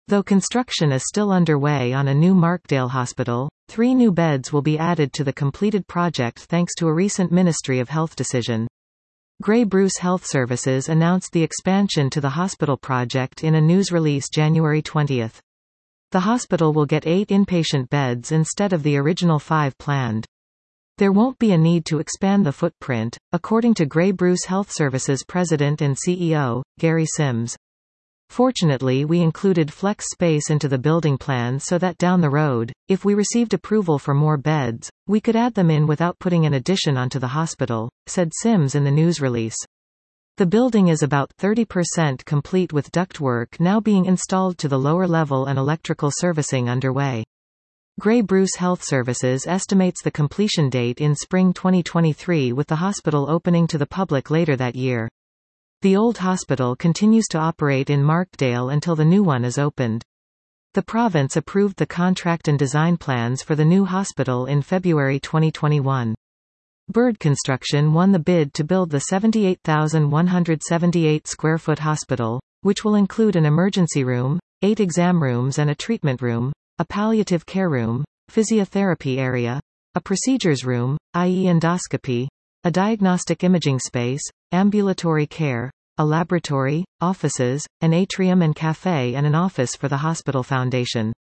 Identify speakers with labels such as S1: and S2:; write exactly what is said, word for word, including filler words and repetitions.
S1: Though construction is still underway on a new Markdale hospital, three new beds will be added to the completed project thanks to a recent Ministry of Health decision. Grey Bruce Health Services announced the expansion to the hospital project in a news release January twentieth. The hospital will get eight inpatient beds instead of the original five planned. There won't be a need to expand the footprint, according to Grey Bruce Health Services President and C E O, Gary Sims. Fortunately, we included flex space into the building plan so that down the road, if we received approval for more beds, we could add them in without putting an addition onto the hospital, said Sims in the news release. The building is about thirty percent complete with ductwork now being installed to the lower level and electrical servicing underway. Grey Bruce Health Services estimates the completion date in spring twenty twenty-three, with the hospital opening to the public later that year. The old hospital continues to operate in Markdale until the new one is opened. The province approved the contract and design plans for the new hospital in February twenty twenty-one. Bird Construction won the bid to build the seventy-eight thousand one hundred seventy-eight square foot hospital, which will include an emergency room, eight exam rooms and a treatment room, a palliative care room, physiotherapy area, a procedures room, that is endoscopy, a diagnostic imaging space, ambulatory care, a laboratory, offices, an atrium and cafe and an office for the hospital foundation.